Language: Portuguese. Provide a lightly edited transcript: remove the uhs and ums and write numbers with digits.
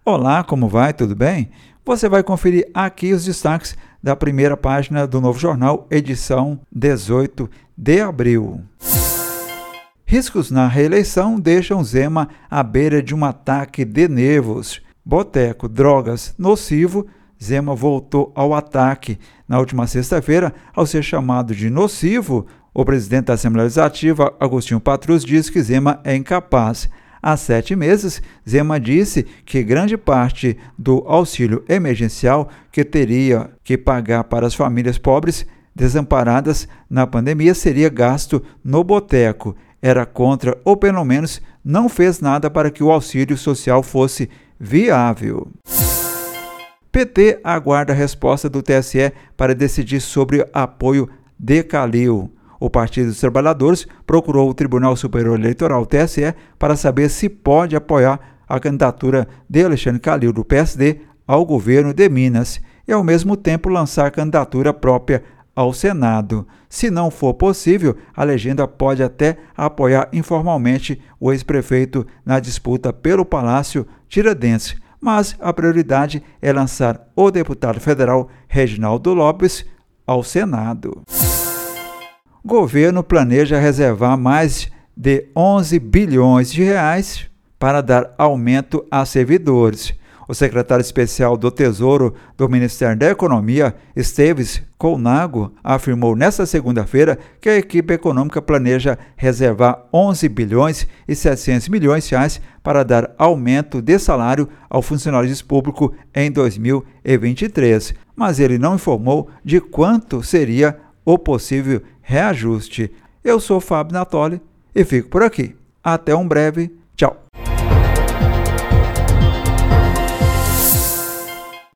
Olá, como vai? Tudo bem? Você vai conferir aqui os destaques da primeira página do Novo Jornal, edição 18 de abril. Riscos na reeleição deixam Zema à beira de um ataque de nervos. Boteco, drogas, nocivo. Zema voltou ao ataque. Na última sexta-feira, ao ser chamado de nocivo, o presidente da Assembleia Legislativa, Agostinho Patrus, disse que Zema é incapaz. Há 7 meses, Zema disse que grande parte do auxílio emergencial que teria que pagar para as famílias pobres desamparadas na pandemia seria gasto no boteco. Era contra, ou pelo menos não fez nada para que o auxílio social fosse viável. PT aguarda a resposta do TSE para decidir sobre apoio de Calil. O Partido dos Trabalhadores procurou o Tribunal Superior Eleitoral, TSE, para saber se pode apoiar a candidatura de Alexandre Calil, do PSD, ao governo de Minas e, ao mesmo tempo, lançar a candidatura própria ao Senado. Se não for possível, a legenda pode até apoiar informalmente o ex-prefeito na disputa pelo Palácio Tiradentes, mas a prioridade é lançar o deputado federal Reginaldo Lopes ao Senado. Governo planeja reservar mais de 11 bilhões de reais para dar aumento a servidores. O secretário especial do Tesouro do Ministério da Economia, Esteves Colnago, afirmou nesta segunda-feira que a equipe econômica planeja reservar 11 bilhões e 700 milhões de reais para dar aumento de salário ao funcionalismo público em 2023, mas ele não informou de quanto seria o possível reajuste. Eu sou Fábio Natoli e fico por aqui. Até um breve